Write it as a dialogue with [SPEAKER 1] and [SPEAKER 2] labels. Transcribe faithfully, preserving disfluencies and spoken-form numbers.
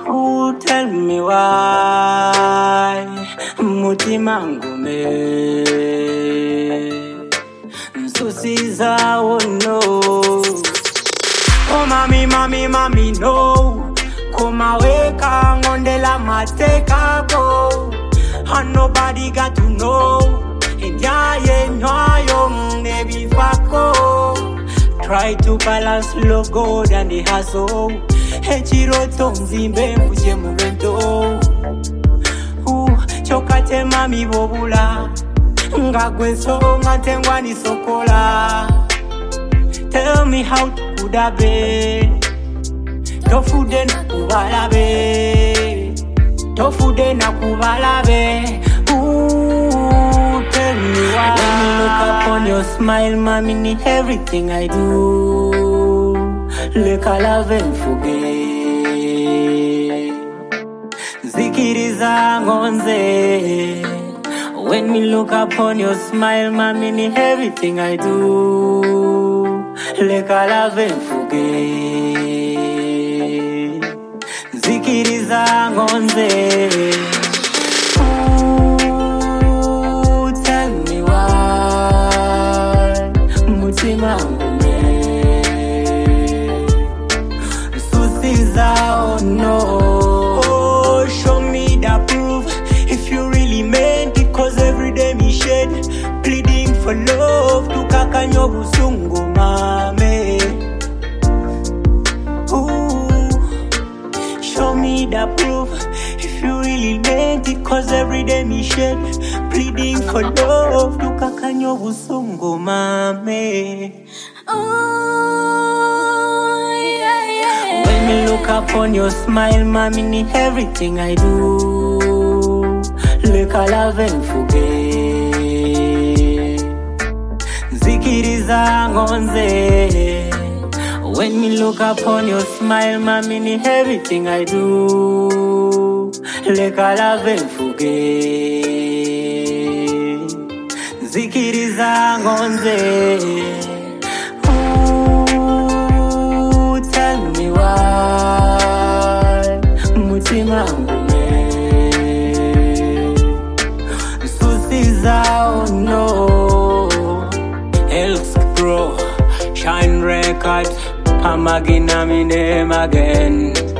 [SPEAKER 1] Who tell me why? Mutima ngume Nsusiza oh no. Oh mami mami mami no. Kuma weka ngondela mateka go. And nobody got to know. Inyaye nwayo nebi fako. Try to balance love, God and the hustle. Hechiro tonzimbe muje mubento. Uh, chokate mami bobula. Ngagwe so ngatengwa ni sokola. Tell me how could I be? Tofu de na kubalabe. Tofu de na kubalabe. Ooh, tell me why. When me look upon your smile, mami, ni everything I do. Look, I love and forget. Zikiriza ngonze. When me look upon your smile, mami, ni everything I do. Look, I love and forget. Zikiriza ngonze. Ooh, tell me why. Mutima ngume Susiza oh no. Oh, show me the proof if you really meant it, cause every day me shed pleading for love to kakanyo busungu mame. Show me the proof if you really meant it, cause every day me shed pleading for love to kakanyo busungu mame.
[SPEAKER 2] Oh, yeah, yeah.
[SPEAKER 1] When me look upon your smile, mami, ni everything I do. Look, I love and forget. Zikiriza ngonze. When me look upon your smile, mami, ni everything I do. Look, I love and forget. Zikiriza ngonze. Ooh, tell me why. Mutima ngume Susiza oh no. Elks Pro Shine Record, I'm again, I'm in them again.